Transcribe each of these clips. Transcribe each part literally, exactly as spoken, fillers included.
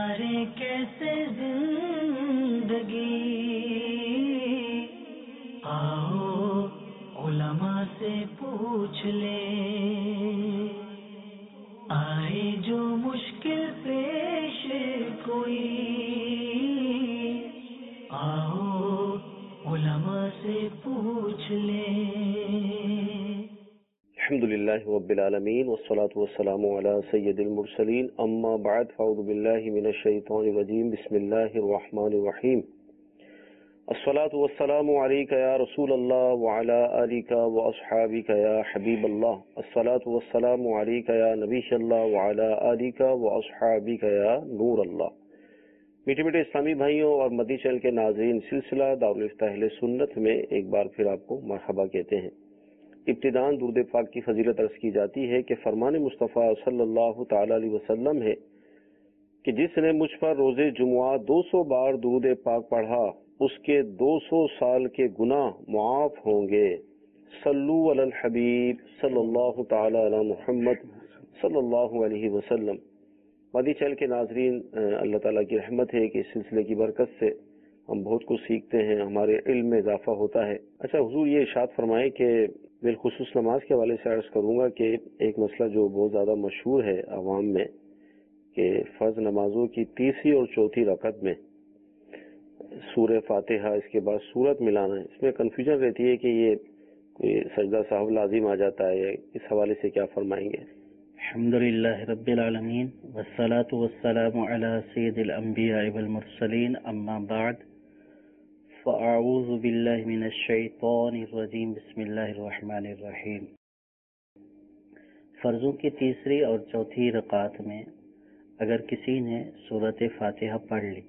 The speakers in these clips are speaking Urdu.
گزارے کیسے زندگی، آؤ علماء سے پوچھ لیں، آئے جو مشکل پیش کوئی، آؤ علماء سے پوچھ لیں۔ الحمدللہ رب العالمین والصلاة والسلام علی سید المرسلین، اما بعد فاعوذ باللہ من الشیطان الرجیم، بسم اللہ الرحمن الرحیم۔ الصلاة والسلام علیک یا رسول اللہ وعلی آلک واصحابک یا حبیب اللہ، الصلاة والسلام علیک یا نبی اللہ وعلی آلک واصحابک یا نور اللہ۔ میٹھے میٹھے اسلامی بھائیوں اور مدنی چینل کے ناظرین، سلسلہ دارالفتہ اہل سنت میں ایک بار پھر آپ کو مرحبا کہتے ہیں۔ ابتداءً درود پاک کی فضیلت عرض کی جاتی ہے کہ فرمان مصطفیٰ صلی اللہ تعالی علیہ وسلم ہے کہ جس نے مجھ پر روز جمعہ دو سو بار درود پاک پڑھا اس کے دو سو سال کے گناہ معاف ہوں گے۔ صلو علی الحبیب صلی اللہ تعالی علی محمد صلی اللہ علیہ وسلم۔ مدنی چینل کے ناظرین، اللہ تعالیٰ کی رحمت ہے کہ اس سلسلے کی برکت سے ہم بہت کچھ سیکھتے ہیں، ہمارے علم میں اضافہ ہوتا ہے۔ اچھا حضور، یہ ارشاد فرمائے کہ بالخصوص نماز کے حوالے سے عرض کروں گا کہ ایک مسئلہ جو بہت زیادہ مشہور ہے عوام میں کہ فرض نمازوں کی تیسری اور چوتھی رکعت میں سورہ فاتحہ اس کے بعد سورت ملانا ہے، اس میں کنفیوژن رہتی ہے کہ یہ کوئی سجدہ صاحب لازم آ جاتا ہے، اس حوالے سے کیا فرمائیں گے؟ الحمدللہ رب العالمین والصلاة والسلام علی سید الانبیاء والمرسلین، اما بعد فاعوذ باللہ من الشیطان الرجیم، بسم اللہ الرحمن الرحیم۔ فرضوں کی تیسری اور چوتھی رکعت میں اگر کسی نے سورۃ فاتحہ پڑھ لی،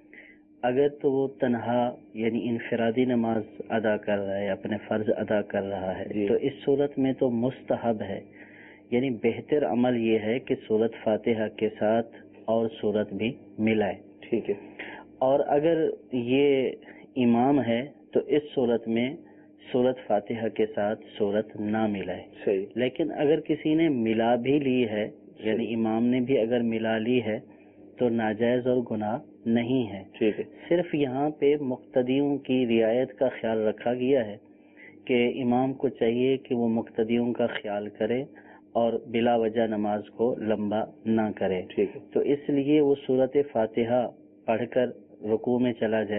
اگر تو وہ تنہا یعنی انفرادی نماز ادا کر رہا ہے، اپنے فرض ادا کر رہا ہے، جی۔ تو اس صورت میں تو مستحب ہے، یعنی بہتر عمل یہ ہے کہ سورۃ فاتحہ کے ساتھ اور سورت بھی ملائے۔ ٹھیک ہے۔ اور اگر یہ امام ہے تو اس صورت میں سورت فاتحہ کے ساتھ سورت نہ ملائے۔ صحیح۔ لیکن اگر کسی نے ملا بھی لی ہے، یعنی امام نے بھی اگر ملا لی ہے تو ناجائز اور گناہ نہیں ہے۔ ٹھیک ہے۔ صرف یہاں پہ مقتدیوں کی رعایت کا خیال رکھا گیا ہے کہ امام کو چاہیے کہ وہ مقتدیوں کا خیال کرے اور بلا وجہ نماز کو لمبا نہ کرے۔ ٹھیک ہے۔ تو اس لیے وہ سورت فاتحہ پڑھ کر رکوع میں چلا جائے،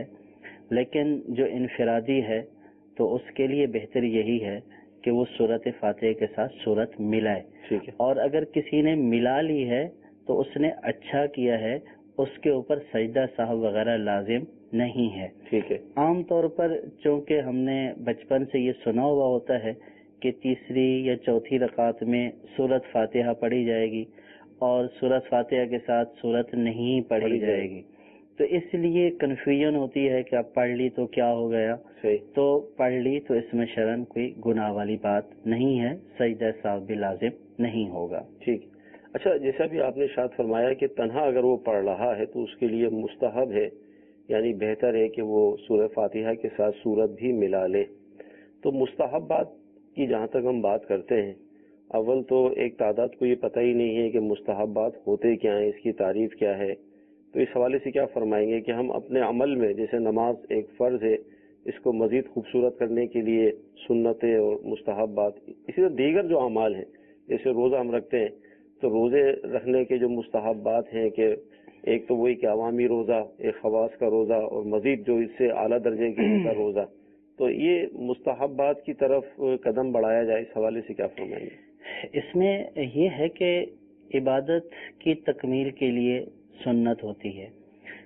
لیکن جو انفرادی ہے تو اس کے لیے بہتر یہی ہے کہ وہ سورت فاتحہ کے ساتھ سورت ملائے۔ ٹھیک ہے۔ اور اگر کسی نے ملا لی ہے تو اس نے اچھا کیا ہے، اس کے اوپر سجدہ صاحب وغیرہ لازم نہیں ہے۔ ٹھیک ہے۔ عام طور پر چونکہ ہم نے بچپن سے یہ سنا ہوا ہوتا ہے کہ تیسری یا چوتھی رکعت میں سورت فاتحہ پڑھی جائے گی اور سورت فاتحہ کے ساتھ سورت نہیں پڑھی جائے گی، تو اس لیے کنفیوژن ہوتی ہے کہ اب پڑھ لی تو کیا ہو گیا۔ صحیح۔ تو پڑھ لی تو اس میں شرعاً کوئی گناہ والی بات نہیں ہے، سجدہ صاحب بھی لازم نہیں ہوگا۔ ٹھیک۔ اچھا، جیسا بھی آپ نے ارشاد فرمایا کہ تنہا اگر وہ پڑھ رہا ہے تو اس کے لیے مستحب ہے، یعنی بہتر ہے کہ وہ سورہ فاتحہ کے ساتھ سورت بھی ملا لے۔ تو مستحبات کی جہاں تک ہم بات کرتے ہیں، اول تو ایک تعداد کو یہ پتہ ہی نہیں ہے کہ مستحبات ہوتے کیا ہیں، اس کی تعریف کیا ہے، تو اس حوالے سے کیا فرمائیں گے کہ ہم اپنے عمل میں، جیسے نماز ایک فرض ہے، اس کو مزید خوبصورت کرنے کے لیے سنتیں اور مستحبات، اسی طرح دیگر جو اعمال ہیں، جیسے روزہ ہم رکھتے ہیں تو روزے رکھنے کے جو مستحبات ہیں کہ ایک تو وہی کہ عوامی روزہ، ایک خواص کا روزہ، اور مزید جو اس سے اعلیٰ درجے کا روزہ، تو یہ مستحبات کی طرف قدم بڑھایا جائے، اس حوالے سے کیا فرمائیں گے؟ اس میں یہ ہے کہ عبادت کی تکمیل کے لیے سنت ہوتی ہے۔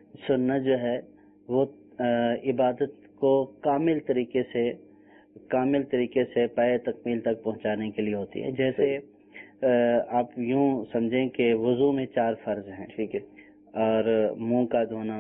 سنت جو ہے وہ عبادت کو کامل طریقے سے کامل طریقے سے پائے تکمیل تک پہنچانے کے لیے ہوتی ہے۔ جیسے آپ یوں سمجھیں کہ وضو میں چار فرض ہیں، ٹھیک ہے، اور منہ کا دھونا،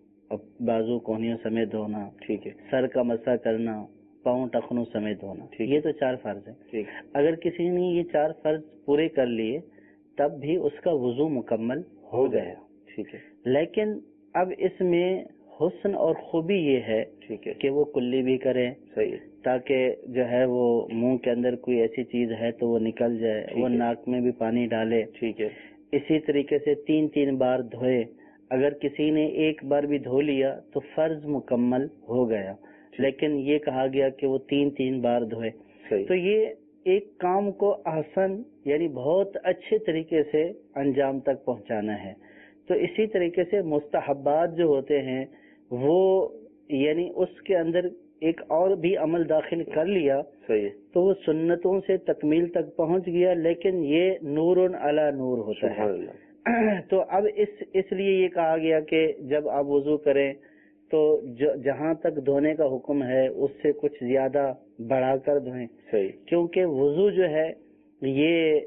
بازو کوہنیوں سمیت دھونا، ٹھیک ہے، سر کا مسح کرنا، پاؤں ٹخنوں سمیت دھونا، یہ تو چار فرض ہیں۔ ٹھیک۔ اگر کسی نے یہ چار فرض پورے کر لیے تب بھی اس کا وضو مکمل ہو گیا۔ ٹھیک ہے۔ لیکن اب اس میں حسن اور خوبی یہ ہے ٹھیک ہے کہ وہ کلی بھی کرے، صحیح، تاکہ جو ہے وہ منہ کے اندر کوئی ایسی چیز ہے تو وہ نکل جائے، وہ ناک میں بھی پانی ڈالے، ٹھیک ہے، اسی طریقے سے تین تین بار دھوئے۔ اگر کسی نے ایک بار بھی دھو لیا تو فرض مکمل ہو گیا، لیکن یہ کہا گیا کہ وہ تین تین بار دھوئے. تو یہ ایک کام کو احسن یعنی بہت اچھے طریقے سے انجام تک پہنچانا ہے. تو اسی طریقے سے مستحبات جو ہوتے ہیں وہ یعنی اس کے اندر ایک اور بھی عمل داخل کر لیا تو وہ سنتوں سے تکمیل تک پہنچ گیا، لیکن یہ نور علی نور ہوتا ہے. تو اب اس اس لیے یہ کہا گیا کہ جب آپ وضو کریں تو جہاں تک دھونے کا حکم ہے اس سے کچھ زیادہ بڑھا کر دھوئیں، کیونکہ وضو جو ہے یہ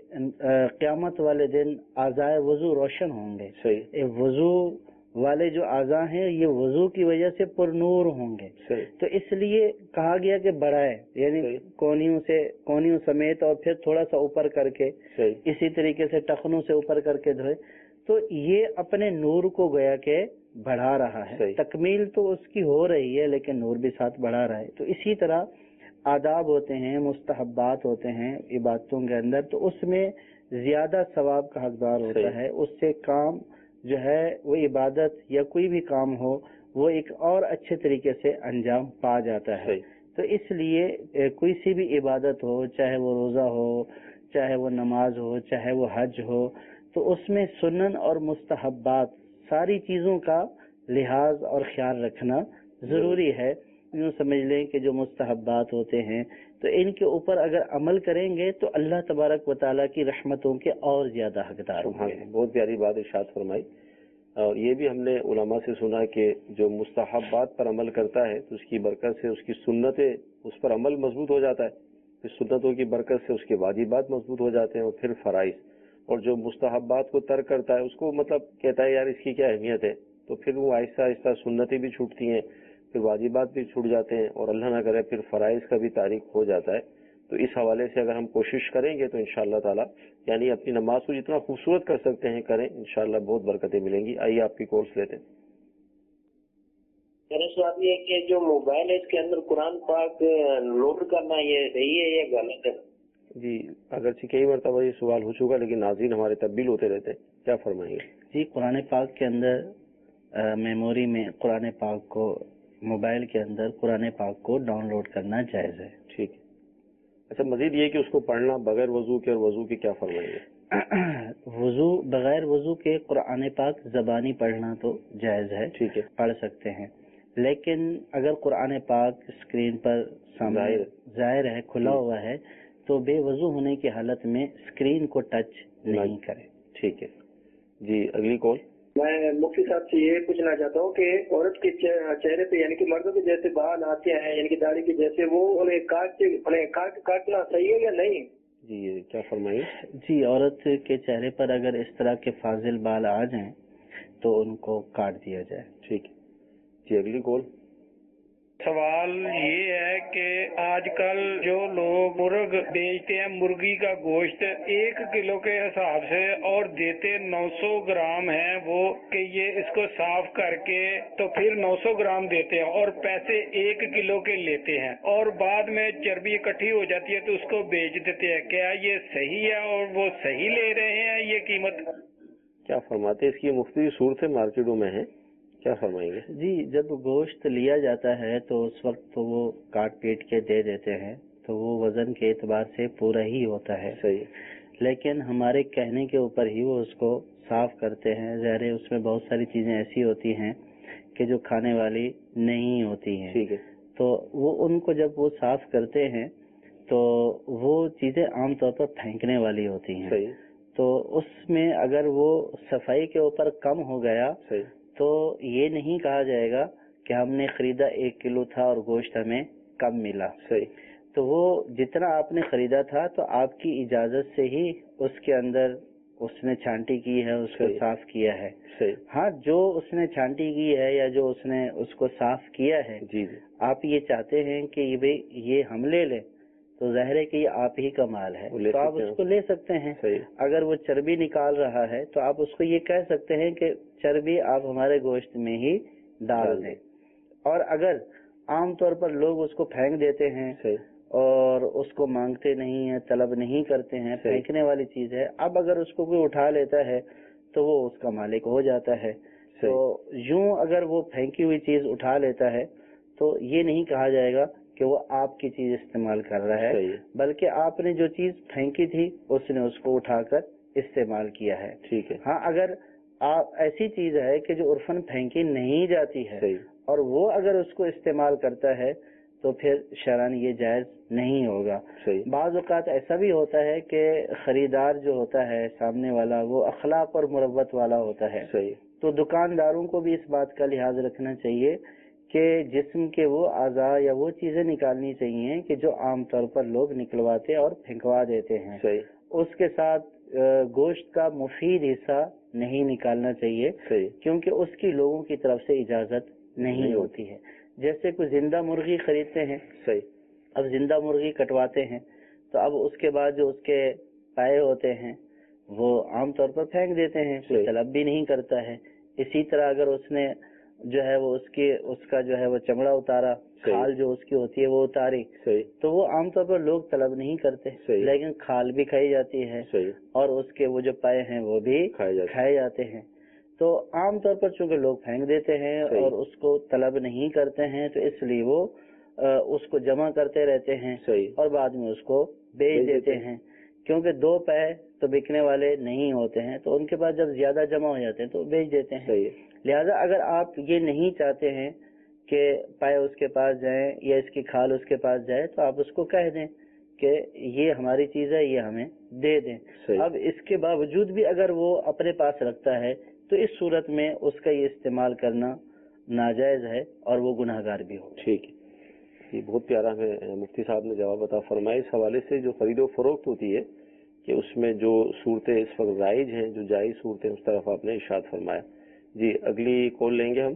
قیامت والے دن اعضائے وضو روشن ہوں گے. وضو والے جو اعضاء ہیں یہ وضو کی وجہ سے پر نور ہوں گے. تو اس لیے کہا گیا کہ بڑھائے، یعنی کونیوں سے کونیوں سمیت اور پھر تھوڑا سا اوپر کر کے، اسی طریقے سے ٹخنوں سے اوپر کر کے دھوئے. تو یہ اپنے نور کو گویا کہ بڑھا رہا ہے. تکمیل تو اس کی ہو رہی ہے لیکن نور بھی ساتھ بڑھا رہا ہے. تو اسی طرح آداب ہوتے ہیں، مستحبات ہوتے ہیں عبادتوں کے اندر، تو اس میں زیادہ ثواب کا حقدار ہوتا ہے. اس سے کام جو ہے وہ عبادت یا کوئی بھی کام ہو وہ ایک اور اچھے طریقے سے انجام پا جاتا ہے. تو اس لیے کوئی سی بھی عبادت ہو، چاہے وہ روزہ ہو، چاہے وہ نماز ہو، چاہے وہ حج ہو، تو اس میں سنن اور مستحبات ساری چیزوں کا لحاظ اور خیال رکھنا ضروری ہے. یوں سمجھ لیں کہ جو مستحبات ہوتے ہیں تو ان کے اوپر اگر عمل کریں گے تو اللہ تبارک و تعالیٰ کی رحمتوں کے اور زیادہ حقدار ہوں گے. بہت پیاری بات ارشاد فرمائی. اور یہ بھی ہم نے علماء سے سنا کہ جو مستحبات پر عمل کرتا ہے تو اس کی برکت سے اس کی سنتیں اس پر عمل مضبوط ہو جاتا ہے، پھر سنتوں کی برکت سے اس کے واجبات مضبوط ہو جاتے ہیں اور پھر فرائض. اور جو مستحبات کو ترک کرتا ہے اس کو مطلب کہتا ہے یار اس کی کیا اہمیت ہے، تو پھر وہ آہستہ آہستہ سنتیں بھی چھوٹتی ہیں، پھر واجبات بھی چھوٹ جاتے ہیں اور اللہ نہ کرے پھر فرائض کا بھی تاریخ ہو جاتا ہے. تو اس حوالے سے اگر ہم کوشش کریں گے تو انشاءاللہ تعالی یعنی اپنی نماز کو جتنا خوبصورت کر سکتے ہیں کریں، انشاءاللہ بہت برکتیں ملیں گی. آئیے آپ کی کورس لیتے ہیں. میرا سوال یہ ہے کہ جو موبائل ہے اس کے اندر قرآن پاک لوڈ کرنا یہ صحیح ہے یا غلط ہے؟ جی اگرچہ کئی مرتبہ یہ سوال ہو چکا لیکن ناظرین ہمارے تبدیل ہوتے رہتے ہیں، کیا فرمائیں گے؟ جی قرآن پاک کے اندر میموری میں قرآن پاک کو موبائل کے اندر قرآن پاک کو ڈاؤن لوڈ کرنا جائز ہے. ٹھیک ہے. اچھا مزید یہ کہ اس کو پڑھنا بغیر وضو کے اور وضو کے کیا فرمائیں گے؟ وضو بغیر وضو کے قرآن پاک زبانی پڑھنا تو جائز ہے، ٹھیک ہے، پڑھ سکتے ہیں. لیکن اگر قرآن پاک اسکرین پر ظاہر ہے کھلا ہوا ہے تو بے وضو ہونے کی حالت میں اسکرین کو ٹچ نہیں کرے. ٹھیک ہے. جی اگلی کال. میں مفتی صاحب سے یہ پوچھنا چاہتا ہوں کہ عورت کے چہرے پہ یعنی کہ مردوں کے جیسے بال آتے ہیں یعنی کہ داڑھی کے جیسے، وہ انہیں کاٹ انہیں کاٹ کاٹنا صحیح ہے یا نہیں؟ جی کیا فرمائیے؟ جی عورت کے چہرے پر اگر اس طرح کے فاضل بال آ جائیں تو ان کو کاٹ دیا جائے. ٹھیک ہے. جی اگلی کال. سوال یہ ہے کہ آج کل جو لوگ مرغ بیچتے ہیں، مرغی کا گوشت ایک کلو کے حساب سے اور دیتے نو سو گرام ہے، وہ کہ یہ اس کو صاف کر کے تو پھر نو سو گرام دیتے ہیں اور پیسے ایک کلو کے لیتے ہیں اور بعد میں چربی اکٹھی ہو جاتی ہے تو اس کو بیچ دیتے ہیں. کیا یہ صحیح ہے اور وہ صحیح لے رہے ہیں یہ قیمت؟ کیا فرماتے ہیں؟ اس کی مختلف صورتیں مارکیٹوں میں ہیں، کیا فرمائیں گے؟ جی جب گوشت لیا جاتا ہے تو اس وقت تو وہ کاٹ پیٹ کے دے دیتے ہیں تو وہ وزن کے اعتبار سے پورا ہی ہوتا ہے. صحیح. لیکن ہمارے کہنے کے اوپر ہی وہ اس کو صاف کرتے ہیں. ظاہر ہے اس میں بہت ساری چیزیں ایسی ہوتی ہیں کہ جو کھانے والی نہیں ہوتی ہیں. ٹھیک ہے. تو وہ ان کو جب وہ صاف کرتے ہیں تو وہ چیزیں عام طور پر پھینکنے والی ہوتی ہیں. صحیح. تو اس میں اگر وہ صفائی کے اوپر کم ہو گیا صحیح تو یہ نہیں کہا جائے گا کہ ہم نے خریدا ایک کلو تھا اور گوشت ہمیں کم ملا. صحیح. تو وہ جتنا آپ نے خریدا تھا تو آپ کی اجازت سے ہی اس کے اندر اس نے چھانٹی کی ہے، اس کو صاف کیا ہے. صحیح. ہاں جو اس نے چھانٹی کی ہے یا جو اس نے اس کو صاف کیا ہے، جی جی آپ یہ چاہتے ہیں کہ یہ بھئی یہ ہم لے لیں تو ظاہر ہے کہ یہ آپ ہی کا مال ہے تو آپ اس کو لے سکتے ہیں. اگر وہ چربی نکال رہا ہے تو آپ اس کو یہ کہہ سکتے ہیں کہ چربی آپ ہمارے گوشت میں ہی ڈال دیں. اور اگر عام طور پر لوگ اس کو پھینک دیتے ہیں اور اس کو مانگتے نہیں ہیں، طلب نہیں کرتے ہیں، پھینکنے والی چیز ہے، اب اگر اس کو کوئی اٹھا لیتا ہے تو وہ اس کا مالک ہو جاتا ہے. تو یوں اگر وہ پھینکی ہوئی چیز اٹھا لیتا ہے تو یہ نہیں کہا جائے گا کہ وہ آپ کی چیز استعمال کر رہا ہے، بلکہ آپ نے جو چیز پھینکی تھی اس نے اس کو اٹھا کر استعمال کیا ہے. ٹھیک ہے. ہاں اگر آپ ایسی چیز ہے کہ جو عرفاً پھینکی نہیں جاتی ہے اور وہ اگر اس کو استعمال کرتا ہے تو پھر شرعاً یہ جائز نہیں ہوگا. بعض اوقات ایسا بھی ہوتا ہے کہ خریدار جو ہوتا ہے سامنے والا وہ اخلاق اور مروت والا ہوتا ہے، تو دکانداروں کو بھی اس بات کا لحاظ رکھنا چاہیے کہ جسم کے وہ اعضاء یا وہ چیزیں نکالنی چاہیے کہ جو عام طور پر لوگ نکلواتے اور پھینکوا دیتے ہیں. اس کے ساتھ گوشت کا مفید حصہ نہیں نکالنا چاہیے کیونکہ اس کی لوگوں کی طرف سے اجازت نہیں ہوتی ہے. جیسے کوئی زندہ مرغی خریدتے ہیں، صحیح، اب زندہ مرغی کٹواتے ہیں تو اب اس کے بعد جو اس کے پائے ہوتے ہیں وہ عام طور پر پھینک دیتے ہیں، کوئی طلب بھی نہیں کرتا ہے. اسی طرح اگر اس نے جو ہے وہ اس کی اس کا جو ہے وہ چمڑا اتارا، کھال جو اس کی ہوتی ہے وہ اتاری، تو وہ عام طور پر لوگ طلب نہیں کرتے، لیکن کھال بھی کھائی جاتی ہے اور اس کے وہ جو پائے ہیں وہ بھی کھائے جاتے ہیں. تو عام طور پر چونکہ لوگ پھینک دیتے ہیں اور اس کو طلب نہیں کرتے ہیں تو اس لیے وہ اس کو جمع کرتے رہتے ہیں اور بعد میں اس کو بیچ دیتے ہیں، کیونکہ دو پے تو بکنے والے نہیں ہوتے ہیں تو ان کے پاس جب زیادہ جمع ہو جاتے ہیں تو بیچ دیتے ہیں. لہذا اگر آپ یہ نہیں چاہتے ہیں کہ پائے اس کے پاس جائیں یا اس کی کھال اس کے پاس جائے تو آپ اس کو کہہ دیں کہ یہ ہماری چیز ہے، یہ ہمیں دے دیں. اب اس کے باوجود بھی اگر وہ اپنے پاس رکھتا ہے تو اس صورت میں اس کا یہ استعمال کرنا ناجائز ہے اور وہ گناہ گار بھی ہو. ٹھیک ہے، یہ بہت پیارا ہے مفتی صاحب نے جواب عطا فرمایا. اس حوالے سے جو خرید و فروخت ہوتی ہے کہ اس میں جو صورتیں اس وقت رائج ہیں، جو جائز صورتیں، اس طرف آپ نے ارشاد فرمایا. جی اگلی کال لیں گے ہم.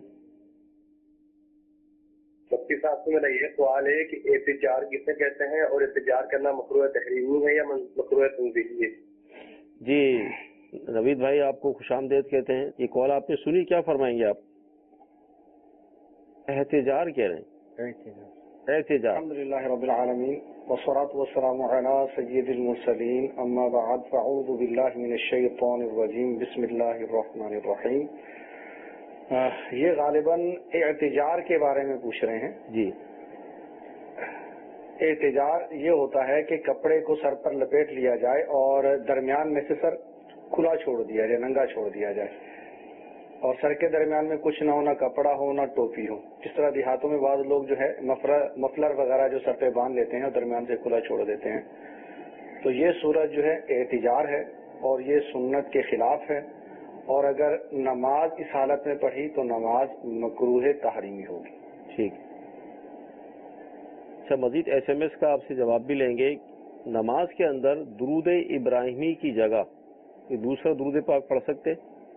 مفتی صاحب سے میرا یہ سوال ہے کہ احتجاج کسے کہتے ہیں اور احتجاج کرنا مکروہ تحریمی ہے یا مکروہ تنزیہی ہے؟ جی نوید بھائی آپ کو خوش آمدید کہتے ہیں. یہ کال آپ نے سنی، کیا فرمائیں گے آپ؟ احتجاج کہہ رہے ہیں. احتجاج. الحمدللہ رب العالمین والصلاة والسلام علی سید المرسلین، اما بعد فاعوذ باللہ من الشیطان الرجیم، بسم اللہ الرحمن الرحیم. یہ غالباً احتجاج کے بارے میں پوچھ رہے ہیں. جی احتجاج یہ ہوتا ہے کہ کپڑے کو سر پر لپیٹ لیا جائے اور درمیان میں سے سر کھلا چھوڑ دیا جائے، ننگا چھوڑ دیا جائے، اور سر کے درمیان میں کچھ نہ ہو، نہ کپڑا ہو، نہ ٹوپی ہو. جس طرح دیہاتوں میں بعض لوگ جو ہے مفلر وغیرہ جو سر پہ باندھ لیتے ہیں اور درمیان سے کھلا چھوڑ دیتے ہیں، تو یہ صورت جو ہے احتجاج ہے اور یہ سنت کے خلاف ہے، اور اگر نماز اس حالت میں پڑھی تو نماز مکروہ تحریمی ہوگی. ٹھیک. اچھا، مزید ایس ایم ایس کا آپ سے جواب بھی لیں گے. نماز کے اندر درود ابراہیمی کی جگہ دوسرا درود پاک پڑھ سکتے؟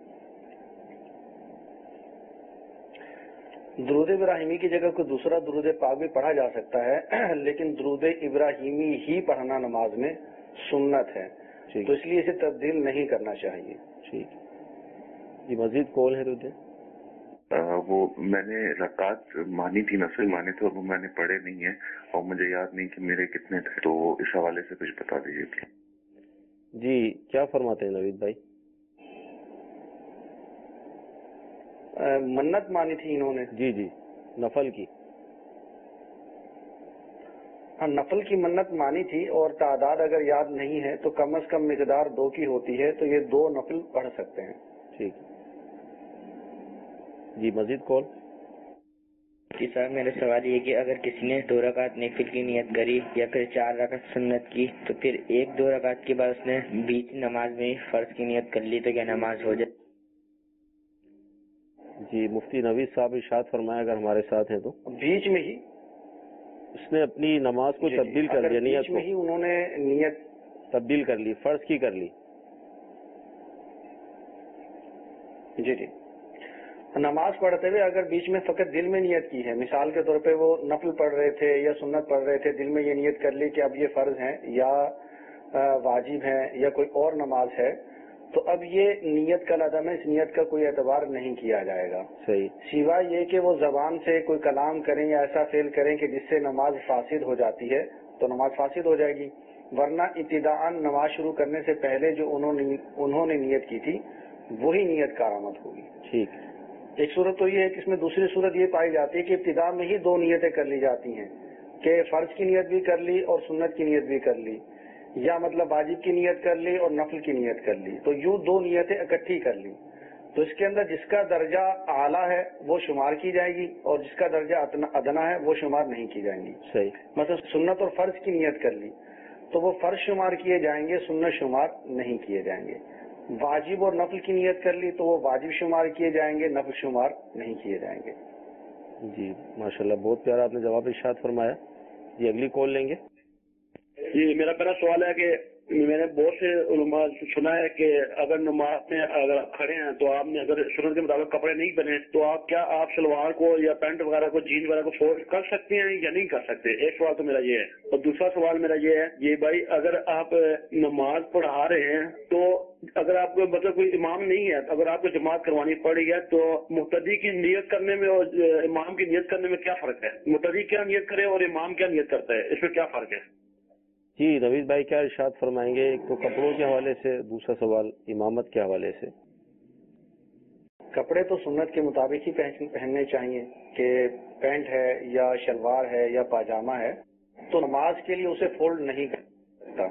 درود ابراہیمی کی جگہ کوئی دوسرا درود پاک بھی پڑھا جا سکتا ہے، لیکن درود ابراہیمی ہی پڑھنا نماز میں سنت ہے، تو اس لیے اسے تبدیل نہیں کرنا چاہیے. ٹھیک. یہ مزید کال ہے تو وہ میں نے رکعت مانی تھی، نفل مانے تھے، اور وہ میں نے پڑھے نہیں ہیں اور مجھے یاد نہیں کہ میرے کتنے تھے، تو اس حوالے سے کچھ بتا دیجیے. جی کیا فرماتے ہیں نوید بھائی؟ منت مانی تھی انہوں نے. جی جی نفل کی. ہاں نفل کی منت مانی تھی اور تعداد اگر یاد نہیں ہے تو کم از کم مقدار دو کی ہوتی ہے، تو یہ دو نفل پڑھ سکتے ہیں. ٹھیک. جی مزید کال. جی صاحب میرا سوال یہ کہ اگر کسی نے دو رکعت نفل کی نیت کری یا پھر چار رکعت سنت کی تو پھر ایک دو رکعت کے بعد اس نے بیچ نماز میں فرض کی نیت کر لی تو کیا نماز ہو جائے؟ جی مفتی نوید صاحب ارشاد فرمایا اگر ہمارے ساتھ ہیں تو بیچ میں ہی اس نے اپنی نماز کو جی تبدیل کر لیا، نیت بیچ میں ہی انہوں نے نیت تبدیل کر لی، فرض کی کر لی. جی جی نماز پڑھتے ہوئے اگر بیچ میں فقط دل میں نیت کی ہے، مثال کے طور پہ وہ نفل پڑھ رہے تھے یا سنت پڑھ رہے تھے، دل میں یہ نیت کر لی کہ اب یہ فرض ہیں یا واجب ہیں یا کوئی اور نماز ہے، تو اب یہ نیت کا لازم ہے، اس نیت کا کوئی اعتبار نہیں کیا جائے گا. صحیح. سوائے یہ کہ وہ زبان سے کوئی کلام کریں یا ایسا فعل کریں کہ جس سے نماز فاسد ہو جاتی ہے تو نماز فاسد ہو جائے گی، ورنہ ابتداءً نماز شروع کرنے سے پہلے جو انہوں نے انہوں نے نیت کی تھی وہی نیت کارآمد ہوگی. ٹھیک. ایک صورت تو یہ ہے کہ اس میں دوسری صورت یہ پائی جاتی ہے کہ ابتدا میں ہی دو نیتیں کر لی جاتی ہیں کہ فرض کی نیت بھی کر لی اور سنت کی نیت بھی کر لی، یا مطلب واجب کی نیت کر لی اور نفل کی نیت کر لی، تو یوں دو نیتیں اکٹھی کر لی. تو اس کے اندر جس کا درجہ اعلیٰ ہے وہ شمار کی جائے گی اور جس کا درجہ ادنا ہے وہ شمار نہیں کی جائیں گی. صحیح. مطلب سنت اور فرض کی نیت کر لی تو وہ فرض شمار کیے جائیں گے، سنت شمار نہیں کیے جائیں گے. واجب اور نفل کی نیت کر لی تو وہ واجب شمار کیے جائیں گے، نفل شمار نہیں کیے جائیں گے. جی ماشاءاللہ، بہت پیارا آپ نے جواب ارشاد فرمایا. جی اگلی کال لیں گے. جی میرا پہلا سوال ہے کہ میں نے بہت سے علماء سنا ہے کہ اگر نماز میں اگر کھڑے ہیں تو آپ نے اگر سنت کے مطابق کپڑے نہیں پہنے تو آپ کیا آپ شلوار کو یا پینٹ وغیرہ کو جین وغیرہ کو فولڈ کر سکتے ہیں یا نہیں کر سکتے؟ ایک سوال تو میرا یہ ہے. اور دوسرا سوال میرا یہ ہے، یہ بھائی اگر آپ نماز پڑھا رہے ہیں تو اگر آپ کو مطلب کوئی امام نہیں ہے، اگر آپ کو جماعت کروانی پڑی ہے تو مقتدی کی نیت کرنے میں اور امام کی نیت کرنے میں کیا فرق ہے؟ مقتدی کیا نیت کرے اور امام کیا نیت کرتا ہے، اس میں کیا فرق ہے؟ جی رویش بھائی کیا ارشاد فرمائیں گے؟ ایک تو کپڑوں کے حوالے سے، دوسرا سوال امامت کے حوالے سے. کپڑے تو سنت کے مطابق ہی پہننے چاہیے کہ پینٹ ہے یا شلوار ہے یا پاجامہ ہے تو نماز کے لیے اسے فولڈ نہیں کر سکتا.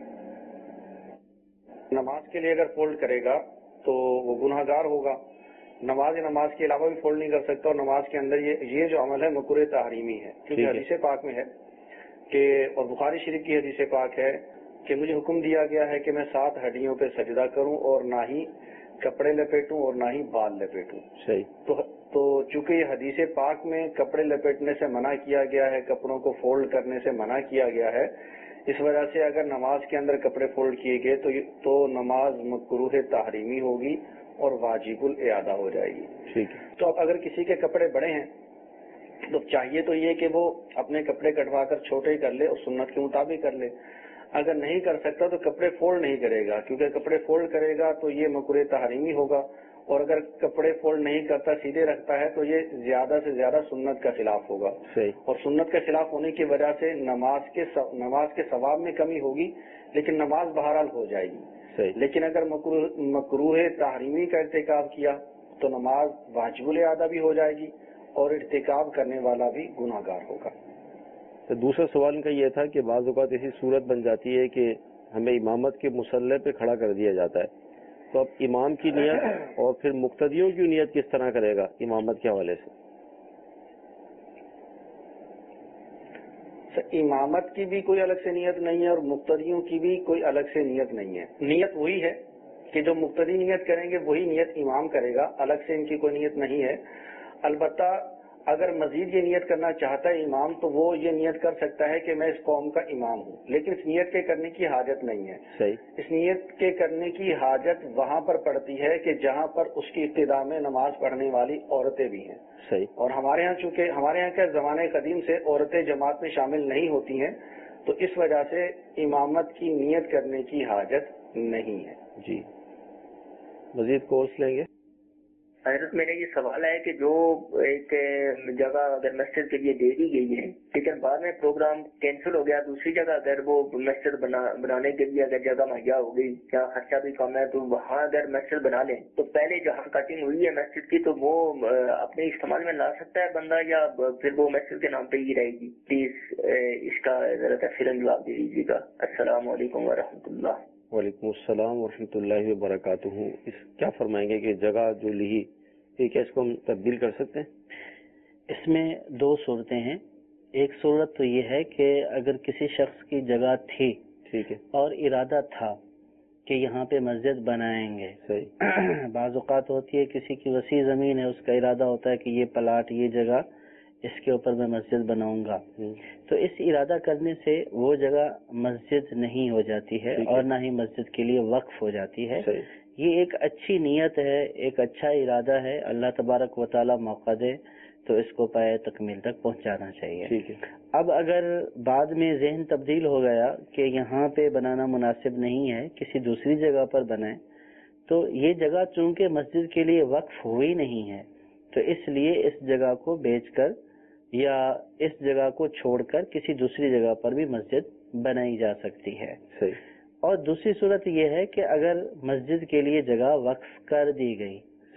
نماز کے لیے اگر فولڈ کرے گا تو وہ گناہ گار ہوگا. نماز نماز کے علاوہ بھی فولڈ نہیں کر سکتا، اور نماز کے اندر یہ یہ جو عمل ہے مکروہ تحریمی ہے، کیونکہ حدیث پاک میں ہے کہ، اور بخاری شریف کی حدیث پاک ہے کہ مجھے حکم دیا گیا ہے کہ میں سات ہڈیوں پہ سجدہ کروں اور نہ ہی کپڑے لپیٹوں اور نہ ہی بال لپیٹوں. صحیح. تو تو چونکہ یہ حدیث پاک میں کپڑے لپیٹنے سے منع کیا گیا ہے، کپڑوں کو فولڈ کرنے سے منع کیا گیا ہے، اس وجہ سے اگر نماز کے اندر کپڑے فولڈ کیے گئے تو تو نماز مکروہ تحریمی ہوگی اور واجب الاعادہ ہو جائے گی. ٹھیک ہے. تو اب اگر کسی کے کپڑے بڑے ہیں تو چاہیے تو یہ کہ وہ اپنے کپڑے کٹوا کر چھوٹے کر لے اور سنت کے مطابق کر لے. اگر نہیں کر سکتا تو کپڑے فولڈ نہیں کرے گا، کیونکہ کپڑے فولڈ کرے گا تو یہ مکروہ تحریمی ہوگا، اور اگر کپڑے فولڈ نہیں کرتا سیدھے رکھتا ہے تو یہ زیادہ سے زیادہ سنت کا خلاف ہوگا. صحیح. اور سنت کے خلاف ہونے کی وجہ سے نماز کے نماز کے ثواب میں کمی ہوگی، لیکن نماز بہرحال ہو جائے گی. صحیح. لیکن اگر مکروہ تحریمی کا ارتکاب کیا تو نماز واجب الاعادہ بھی ہو جائے گی اور ارتکاب کرنے والا بھی گناہ گار ہوگا. تو دوسرا سوال ان کا یہ تھا کہ بعض اوقات ایسی صورت بن جاتی ہے کہ ہمیں امامت کے مصلی پہ کھڑا کر دیا جاتا ہے، تو اب امام کی نیت اور پھر مقتدیوں کی نیت کس طرح کرے گا امامت کے حوالے سے؟ امامت کی بھی کوئی الگ سے نیت نہیں ہے اور مقتدیوں کی بھی کوئی الگ سے نیت نہیں ہے. نیت وہی ہے کہ جو مقتدی نیت کریں گے وہی نیت امام کرے گا، الگ سے ان کی کوئی نیت نہیں ہے. البتہ اگر مزید یہ نیت کرنا چاہتا ہے امام تو وہ یہ نیت کر سکتا ہے کہ میں اس قوم کا امام ہوں، لیکن اس نیت کے کرنے کی حاجت نہیں ہے. صحیح. اس نیت کے کرنے کی حاجت وہاں پر پڑتی ہے کہ جہاں پر اس کی ابتدا میں نماز پڑھنے والی عورتیں بھی ہیں. صحیح. اور ہمارے ہاں چونکہ ہمارے یہاں کے زمانے قدیم سے عورتیں جماعت میں شامل نہیں ہوتی ہیں تو اس وجہ سے امامت کی نیت کرنے کی حاجت نہیں ہے. جی مزید کورس لیں گے. حضرت میرا یہ سوال ہے کہ جو ایک جگہ اگر مسجد کے لیے دے دی گئی ہے لیکن بعد میں پروگرام کینسل ہو گیا، دوسری جگہ اگر وہ مسجد بنا بنانے کے لیے اگر جگہ مہیا ہو گئی یا خرچہ بھی کم ہے تو وہاں اگر مسجد بنا لیں تو پہلے جہاں کٹنگ ہوئی ہے مسجد کی تو وہ اپنے استعمال میں لا سکتا ہے بندہ یا پھر وہ مسجد کے نام پہ ہی رہے گی؟ پلیز اس کا ذرا تفصیلاً جواب دے دیجیے گا. السلام علیکم ورحمۃ اللہ. وعلیکم السلام ورحمۃ اللہ وبرکاتہ. اس کیا فرمائیں گے کہ جگہ جو لی ہے کیا اس کو ہم تبدیل کر سکتے ہیں؟ اس میں دو صورتیں ہیں. ایک صورت تو یہ ہے کہ اگر کسی شخص کی جگہ تھی ٹھیک ہے اور ارادہ تھا کہ یہاں پہ مسجد بنائیں گے، صحیح. بعض اوقات ہوتی ہے کسی کی وسیع زمین ہے، اس کا ارادہ ہوتا ہے کہ یہ پلاٹ یہ جگہ اس کے اوپر میں مسجد بناؤں گا، تو اس ارادہ کرنے سے وہ جگہ مسجد نہیں ہو جاتی ہے اور نہ ہی مسجد کے لیے وقف ہو جاتی ہے. یہ ایک اچھی نیت ہے، ایک اچھا ارادہ ہے، اللہ تبارک و تعالی موقع دے تو اس کو پائے تکمیل تک پہنچانا چاہیے. ٹھیک ہے. اب اگر بعد میں ذہن تبدیل ہو گیا کہ یہاں پہ بنانا مناسب نہیں ہے، کسی دوسری جگہ پر بنائیں، تو یہ جگہ چونکہ مسجد کے لیے وقف ہوئی نہیں ہے تو اس لیے اس جگہ کو بیچ کر یا اس جگہ کو چھوڑ کر کسی دوسری جگہ پر بھی مسجد بنائی جا سکتی ہے. صحیح. اور دوسری صورت یہ ہے کہ اگر مسجد کے لیے جگہ وقف کر دی گئی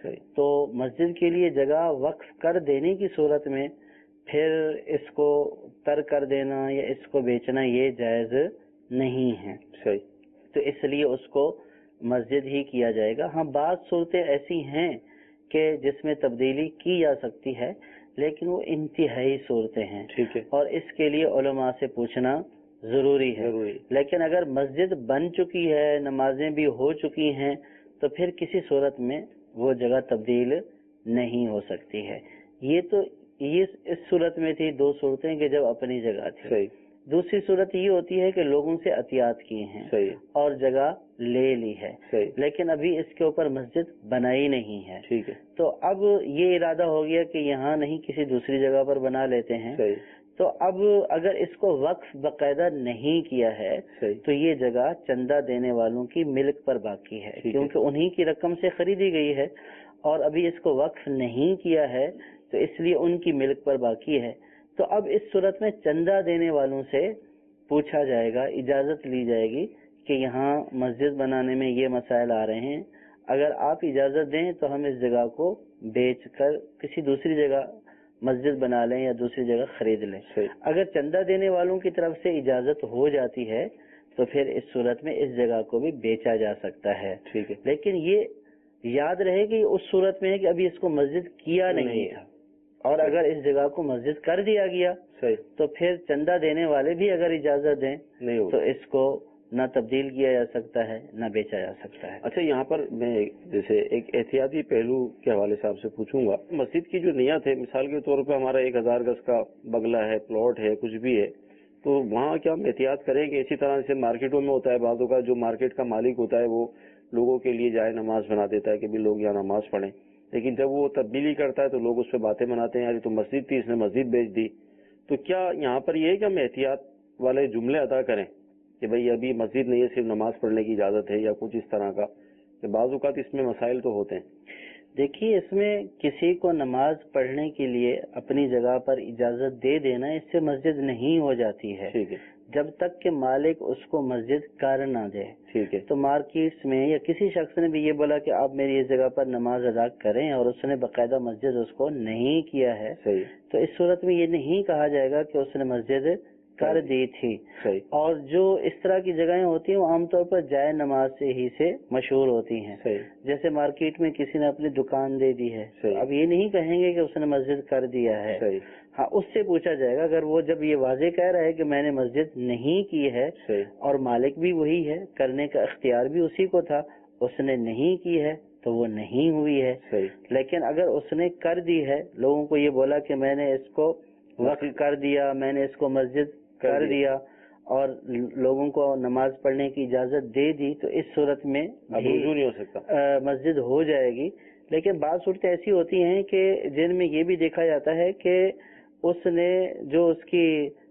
تو مسجد کے لیے جگہ وقف کر دینے کی صورت میں پھر اس کو ترک کر دینا یا اس کو بیچنا یہ جائز نہیں ہے. صحیح. تو اس لیے اس کو مسجد ہی کیا جائے گا. ہاں بعض صورتیں ایسی ہیں کہ جس میں تبدیلی کی جا سکتی ہے لیکن وہ انتہائی صورتیں ہیں. ٹھیک ہے. اور اس کے لیے علماء سے پوچھنا ضروری ہے. ضروری. لیکن اگر مسجد بن چکی ہے نمازیں بھی ہو چکی ہیں تو پھر کسی صورت میں وہ جگہ تبدیل نہیں ہو سکتی ہے. یہ تو یہ اس صورت میں تھی دو صورتیں کہ جب اپنی جگہ تھی. صحیح. دوسری صورت یہ ہوتی ہے کہ لوگوں سے عطیات کی ہیں. صحیح. اور جگہ لے لی ہے. صحیح. لیکن ابھی اس کے اوپر مسجد بنائی نہیں ہے. ٹھیک ہے. تو اب یہ ارادہ ہو گیا کہ یہاں نہیں کسی دوسری جگہ پر بنا لیتے ہیں. صحیح. تو اب اگر اس کو وقف باقاعدہ نہیں کیا ہے صحیح. تو یہ جگہ چندہ دینے والوں کی ملک پر باقی ہے کیونکہ انہی کی رقم سے خریدی گئی ہے اور ابھی اس کو وقف نہیں کیا ہے تو اس لیے ان کی ملک پر باقی ہے. تو اب اس صورت میں چندہ دینے والوں سے پوچھا جائے گا, اجازت لی جائے گی کہ یہاں مسجد بنانے میں یہ مسائل آ رہے ہیں, اگر آپ اجازت دیں تو ہم اس جگہ کو بیچ کر کسی دوسری جگہ مسجد بنا لیں یا دوسری جگہ خرید لیں. اگر چندہ دینے والوں کی طرف سے اجازت ہو جاتی ہے تو پھر اس صورت میں اس جگہ کو بھی بیچا جا سکتا ہے. ٹھیک ہے. لیکن یہ یاد رہے کہ اس صورت میں ہے کہ ابھی اس کو مسجد کیا نہیں تھا, اور اگر اس جگہ کو مسجد کر دیا گیا صحیح تو پھر چندہ دینے والے بھی اگر اجازت دیں نہیں تو اس کو نہ تبدیل کیا جا سکتا ہے نہ بیچا جا سکتا ہے. اچھا, یہاں پر میں جیسے ایک احتیاطی پہلو کے حوالے سے آپ سے پوچھوں گا, مسجد کی جو نیت ہے مثال کے طور پہ ہمارا ایک ہزار گز کا بنگلہ ہے, پلاٹ ہے, کچھ بھی ہے, تو وہاں کیا ہم احتیاط کریں کہ اسی طرح سے مارکیٹوں میں ہوتا ہے بعضوں کا جو مارکیٹ کا مالک ہوتا ہے وہ لوگوں کے لیے جائے نماز بنا دیتا ہے کہ بھی لوگ یہاں نماز پڑھیں, لیکن جب وہ تبدیلی کرتا ہے تو لوگ اس پہ باتیں بناتے ہیں یار تو مسجد تھی اس نے مسجد بیچ دی. تو کیا یہاں پر یہ ہے کہ ہم احتیاط والے جملے ادا کریں کہ بھئی ابھی مسجد نہیں ہے صرف نماز پڑھنے کی اجازت ہے یا کچھ اس طرح کا, کہ بعض اوقات اس میں مسائل تو ہوتے ہیں. دیکھیے اس میں کسی کو نماز پڑھنے کے لیے اپنی جگہ پر اجازت دے دینا اس سے مسجد نہیں ہو جاتی ہے ٹھیک ہے. جب تک کہ مالک اس کو مسجد کر نہ دے. ٹھیک ہے. تو مارکیٹس میں یا کسی شخص نے بھی یہ بولا کہ آپ میری اس جگہ پر نماز ادا کریں اور اس نے باقاعدہ مسجد اس کو نہیں کیا ہے, صحیح, تو اس صورت میں یہ نہیں کہا جائے گا کہ اس نے مسجد کر دی تھی. صحیح. اور جو اس طرح کی جگہیں ہوتی ہیں وہ عام طور پر جائے نماز سے ہی سے مشہور ہوتی ہیں. صحیح. جیسے مارکیٹ میں کسی نے اپنی دکان دے دی ہے, صحیح. اب یہ نہیں کہیں گے کہ اس نے مسجد کر دیا ہے. صحیح. ہاں اس سے پوچھا جائے گا اگر وہ جب یہ واضح کہہ رہا ہے کہ میں نے مسجد نہیں کی ہے, صحیح, اور مالک بھی وہی ہے, کرنے کا اختیار بھی اسی کو تھا, اس نے نہیں کی ہے تو وہ نہیں ہوئی ہے. صحیح. لیکن اگر اس نے کر دی ہے, لوگوں کو یہ بولا کہ میں نے اس کو وقف کر دیا, میں نے اس کو مسجد کر دیا اور لوگوں کو نماز پڑھنے کی اجازت دے دی, تو اس صورت میں رجوع نہیں ہو سکتا, مسجد ہو جائے گی. لیکن بعض صورتیں ایسی ہوتی ہیں کہ جن میں یہ بھی دیکھا جاتا ہے کہ اس نے جو اس کی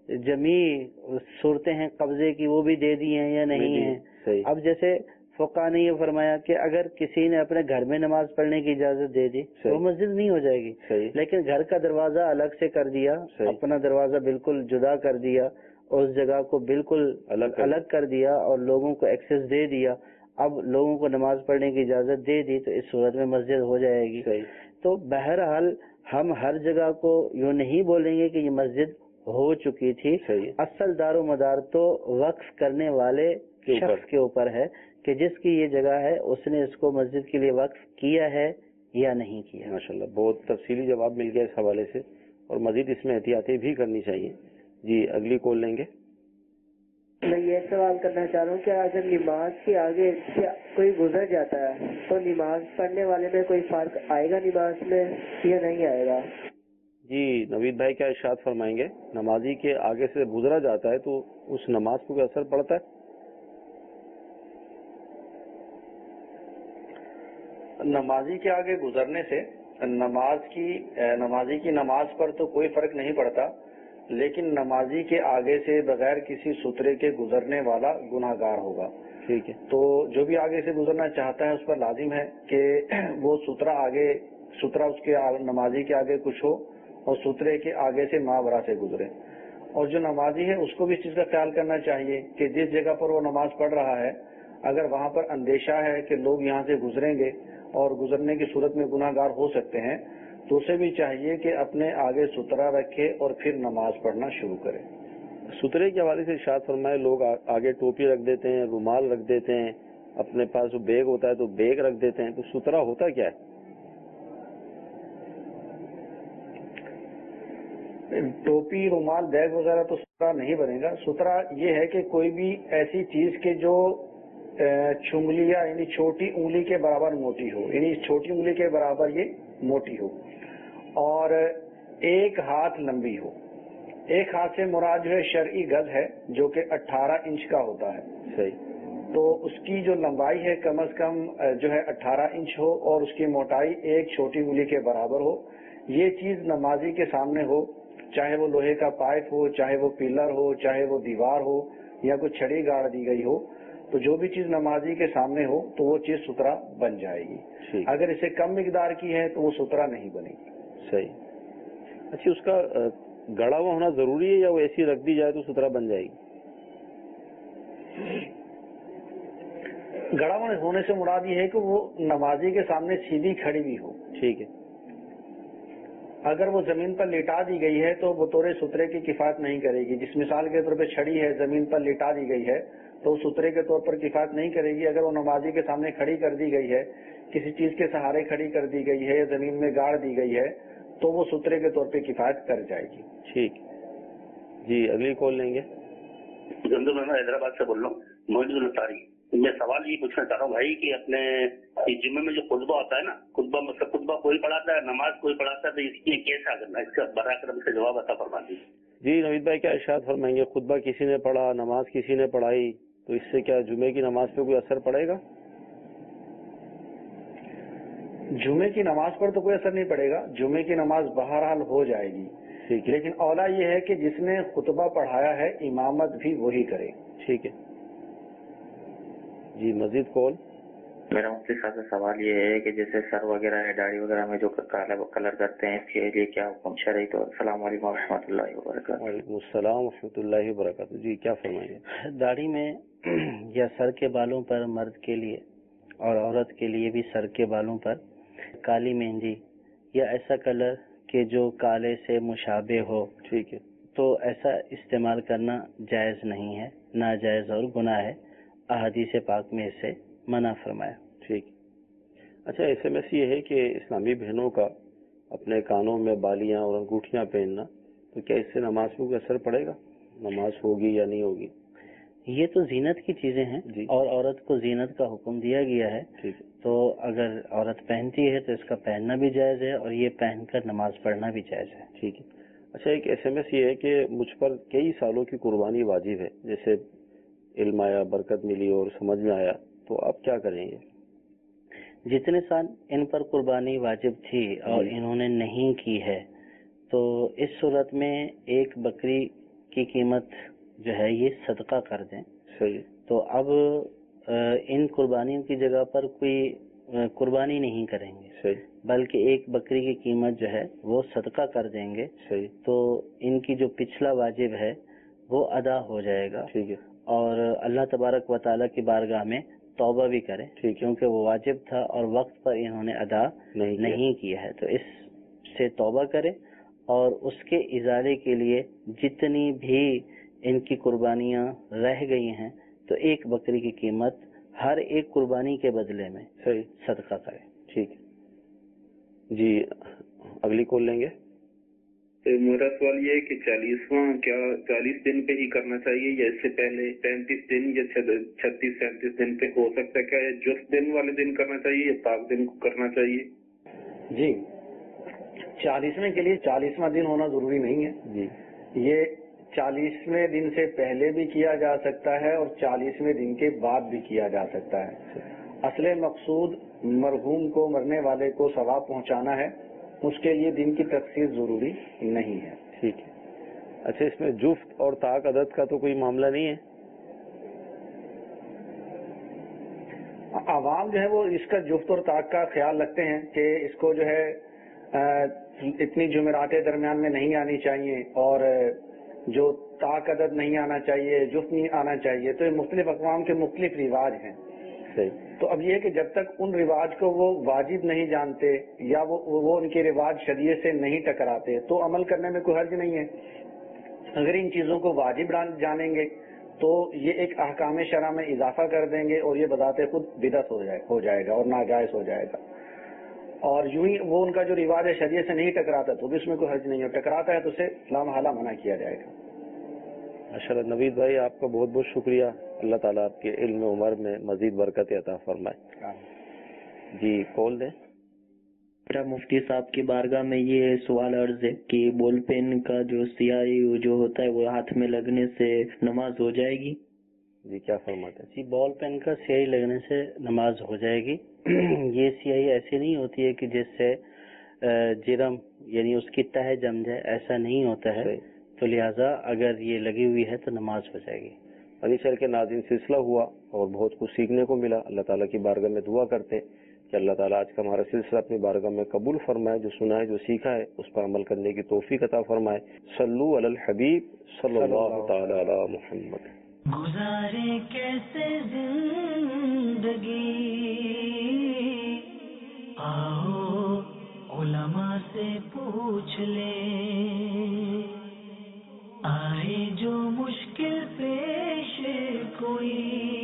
جمی صورتیں ہیں قبضے کی وہ بھی دے دی ہیں یا نہیں ہیں. اب جیسے فقہ نے یہ فرمایا کہ اگر کسی نے اپنے گھر میں نماز پڑھنے کی اجازت دے دی تو مسجد نہیں ہو جائے گی, لیکن گھر کا دروازہ الگ سے کر دیا, اپنا دروازہ بالکل جدا کر دیا, اس جگہ کو بالکل الگ کر دیا اور لوگوں کو ایکسس دے دیا, اب لوگوں کو نماز پڑھنے کی اجازت دے دی, تو اس صورت میں مسجد ہو جائے گی. تو بہرحال ہم ہر جگہ کو یوں نہیں بولیں گے کہ یہ مسجد ہو چکی تھی. اصل دار و مدار تو وقف کرنے والے شخص کے اوپر ہے کہ جس کی یہ جگہ ہے اس نے اس کو مسجد کے لیے وقف کیا ہے یا نہیں کیا. ماشاءاللہ بہت تفصیلی جواب مل گیا اس حوالے سے, اور مزید اس میں احتیاطی بھی کرنی چاہیے. جی اگلی کال لیں گے. میں یہ سوال کرنا چاہ رہا ہوں کہ اگر نماز کے آگے کوئی گزر جاتا ہے تو نماز پڑھنے والے میں کوئی فرق آئے گا نماز میں یا نہیں آئے گا؟ جی نوید بھائی کیا ارشاد فرمائیں گے؟ نمازی کے آگے سے گزرا جاتا ہے تو اس نماز کو کوئی اثر پڑتا ہے؟ نمازی کے آگے گزرنے سے نماز کی نمازی کی نماز پر تو کوئی فرق نہیں پڑتا, لیکن نمازی کے آگے سے بغیر کسی سترے کے گزرنے والا گناہ گار ہوگا. ٹھیک ہے. تو جو بھی آگے سے گزرنا چاہتا ہے اس پر لازم ہے کہ وہ سترا آگے سترا اس کے نمازی کے آگے کچھ ہو اور سترے کے آگے سے مابرا سے گزرے. اور جو نمازی ہے اس کو بھی اس چیز کا خیال کرنا چاہیے کہ جس جگہ پر وہ نماز پڑھ رہا ہے اگر وہاں پر اندیشہ ہے کہ لوگ یہاں سے گزریں گے اور گزرنے کی صورت میں گناہ گار ہو سکتے ہیں، تو اسے بھی چاہیے کہ اپنے آگے سترا رکھے اور پھر نماز پڑھنا شروع کرے۔ سترے کے حوالے سے ارشاد فرمائے، لوگ آگے ٹوپی رکھ دیتے ہیں، رومال رکھ دیتے ہیں، اپنے پاس جو بیگ ہوتا ہے تو بیگ رکھ دیتے ہیں، تو سترا ہوتا کیا ہے؟ ٹوپی، رومال، بیگ وغیرہ تو سترا نہیں بنے گا۔ سترا یہ ہے کہ کوئی بھی ایسی چیز کے جو چنگلیاں یعنی چھوٹی انگلی کے برابر موٹی ہو، یعنی چھوٹی انگلی کے برابر یہ موٹی ہو اور ایک ہاتھ لمبی ہو۔ ایک ہاتھ سے مراد جو ہے شرعی گز ہے جو کہ اٹھارہ انچ کا ہوتا ہے، صحیح، تو اس کی جو لمبائی ہے کم از کم جو ہے اٹھارہ انچ ہو اور اس کی موٹائی ایک چھوٹی انگلی کے برابر ہو۔ یہ چیز نمازی کے سامنے ہو، چاہے وہ لوہے کا پائپ ہو، چاہے وہ پلر ہو، چاہے وہ دیوار ہو یا کوئی چھڑی گاڑ دی گئی ہو، تو جو بھی چیز نمازی کے سامنے ہو تو وہ چیز سترا بن جائے گی۔ اگر اسے کم مقدار کی ہے تو وہ سترا نہیں بنے گی۔ صحیح۔ اچھا، اس کا گڑا ہوا ہونا ضروری ہے یا وہ ایسی رکھ دی جائے تو سترا بن جائے گی؟ گڑا ہونے سے مراد یہ ہے کہ وہ نمازی کے سامنے سیدھی کھڑی بھی ہو۔ ٹھیک ہے۔ اگر وہ زمین پر لٹا دی گئی ہے تو بطور سترے کی کفایت نہیں کرے گی۔ جس مثال کے طور پہ چھڑی ہے زمین پر لٹا دی گئی ہے تو وہ سترے کے طور پر کفایت نہیں کرے گی۔ اگر وہ نمازی کے سامنے کھڑی کر دی گئی ہے، کسی چیز کے سہارے کھڑی کر دی گئی ہے یا زمین میں گاڑ دی گئی ہے تو وہ سترے کے طور پہ کفایت کر جائے گی۔ ٹھیک جی، اگلی کال لیں گے۔ میں حیدرآباد سے بول رہا ہوں، محدود الطاری۔ میں سوال یہ پوچھنا چاہ رہا ہوں بھائی کہ اپنے جمعے میں جو خطبہ ہوتا ہے نا، خطبہ مطلب خطبہ کوئی پڑھاتا ہے، نماز کوئی پڑھاتا ہے، تو اس کی کیسا کرنا ہے؟ اس کا براہ کرم سے جواب عطا فرما دیجیے۔ جی نوید بھائی، کیا ارشاد فرمائیں گے؟ خطبہ کسی نے پڑھا، نماز کسی نے پڑھائی، تو اس سے کیا جمعے کی نماز پہ کوئی اثر پڑے گا؟ جمعے کی نماز پر تو کوئی اثر نہیں پڑے گا، جمعے کی نماز بہرحال ہو جائے گی، لیکن اولا یہ ہے کہ جس نے خطبہ پڑھایا ہے امامت بھی وہی کرے۔ ٹھیک ہے جی، مزید کال۔ میرا مفتی صاحب سے سوال یہ ہے کہ جیسے سر وغیرہ ہے، داڑھی وغیرہ میں جو کالا کلر کرتے ہیں، اس کے لیے کیا حکم شرعی؟ تو السلام علیکم و رحمۃ اللہ وبرکاتہ۔ وعلیکم السلام و رحمۃ اللہ وبرکاتہ۔ جی کیا فرمائیں گے؟ داڑھی میں یا سر کے بالوں پر مرد کے لیے اور عورت کے لیے بھی سر کے بالوں پر کالی مہندی یا ایسا کلر کہ جو کالے سے مشابہ ہو، ٹھیک ہے، تو ایسا استعمال کرنا جائز نہیں ہے، ناجائز اور گناہ ہے۔ احادیث پاک میں اسے منع فرمایا۔ ٹھیک۔ اچھا، ایس ایم ایس یہ ہے کہ اسلامی بہنوں کا اپنے کانوں میں بالیاں اور انگوٹھیاں پہننا، تو کیا اس سے نماز پہ کوئی اثر پڑے گا؟ نماز ہوگی یا نہیں ہوگی؟ یہ تو زینت کی چیزیں ہیں جی، اور عورت کو زینت کا حکم دیا گیا ہے، ٹھیک ہے، تو اگر عورت پہنتی ہے تو اس کا پہننا بھی جائز ہے اور یہ پہن کر نماز پڑھنا بھی جائز ہے۔ ٹھیک ہے۔ اچھا، ایک ایس ایم ایس یہ ہے کہ مجھ پر کئی سالوں کی قربانی واجب ہے، جیسے علم آیا، برکت ملی اور سمجھ میں آیا، تو آپ کیا کریں گے؟ جتنے سال ان پر قربانی واجب تھی اور انہوں نے نہیں کی ہے، تو اس صورت میں ایک بکری کی قیمت جو ہے یہ صدقہ کر دیں۔ صحیح۔ تو اب ان قربانیوں کی جگہ پر کوئی قربانی نہیں کریں گے، صحیح، بلکہ ایک بکری کی قیمت جو ہے وہ صدقہ کر دیں گے۔ صحیح۔ تو ان کی جو پچھلا واجب ہے وہ ادا ہو جائے گا، ٹھیک ہے، اور اللہ تبارک و تعالیٰ کی بارگاہ میں توبہ بھی کریں، کیونکہ وہ واجب تھا اور وقت پر انہوں نے ادا نہیں, نہیں کیا ہے۔ تو اس سے توبہ کریں اور اس کے ازالے کے لیے جتنی بھی ان کی قربانیاں رہ گئی ہیں تو ایک بکری کی قیمت ہر ایک قربانی کے بدلے میں صحیح صدقہ کریں۔ ٹھیک ہے جی، اگلی کال لیں گے۔ میرا سوال یہ ہے کہ چالیسواں کیا چالیس دن پہ ہی کرنا چاہیے یا اس سے پہلے پینتیس دن یا چھتیس سینتیس دن پہ ہو سکتا ہے؟ کیا جس دن والے دن کرنا چاہیے یا پاک دن کو کرنا چاہیے؟ جی، چالیسویں کے لیے چالیسواں دن ہونا ضروری نہیں ہے جی، یہ چالیسویں دن سے پہلے بھی کیا جا سکتا ہے اور چالیسویں دن کے بعد بھی کیا جا سکتا ہے۔ اصل مقصود مرحوم کو، مرنے والے کو ثواب پہنچانا ہے، اس کے لیے دن کی تخصیص ضروری نہیں ہے۔ ٹھیک ہے۔ اچھا، اس میں جفت اور طاق عدد کا تو کوئی معاملہ نہیں ہے؟ عوام جو ہے وہ اس کا جفت اور طاق کا خیال رکھتے ہیں کہ اس کو جو ہے اتنی جمعراتیں درمیان میں نہیں آنی چاہیے اور جو طاق عدد نہیں آنا چاہیے، جفت نہیں آنا چاہیے، تو یہ مختلف اقوام کے مختلف رواج ہیں۔ صحیح. تو اب یہ ہے کہ جب تک ان رواج کو وہ واجب نہیں جانتے یا وہ وہ ان کے رواج شریعت سے نہیں ٹکراتے تو عمل کرنے میں کوئی حرج نہیں ہے. اگر ان چیزوں کو واجب جانیں گے تو یہ ایک احکام شرع میں اضافہ کر دیں گے اور یہ بذات خود بدعت ہو جائے ہو جائے گا اور ناجائز ہو جائے گا. اور یوں ہی وہ ان کا جو رواج ہے شریعت سے نہیں ٹکراتا تو بھی اس میں کوئی حرج نہیں ہے, ٹکراتا ہے تو اسے لامحالہ منع کیا جائے گا. ماشاء اللہ. نوید بھائی آپ کا بہت بہت شکریہ. اللہ تعالیٰ آپ کے علم و عمر میں مزید برکت عطا فرمائے. جی کال دیں. میرا مفتی صاحب کی بارگاہ میں یہ سوال عرض ہے کہ بال پین کا جو سیاہی جو ہوتا ہے وہ ہاتھ میں لگنے سے نماز ہو جائے گی؟ جی کیا فرماتے ہیں؟ جی بال پین کا سیاہی لگنے سے نماز ہو جائے گی. یہ سیاہی ایسی نہیں ہوتی ہے کہ جس سے جرم یعنی اس کی تہ جم جائے, ایسا نہیں ہوتا ہے. تو لہٰذا اگر یہ لگی ہوئی ہے تو نماز ہو جائے گی. علی شہر کے ناظرین سلسلہ ہوا اور بہت کچھ سیکھنے کو ملا. اللہ تعالیٰ کی بارگاہ میں دعا کرتے کہ اللہ تعالیٰ آج کا ہمارا سلسلہ اپنی بارگاہ میں قبول فرمائے. جو سنا ہے جو سیکھا ہے اس پر عمل کرنے کی توفیق عطا فرمائے. صلو علی الحبیب صلی اللہ تعالی علی محمد. گزارے کیسے زندگی آؤ علماء سے پوچھ لیں, آئے جو مشکل پیش کوئی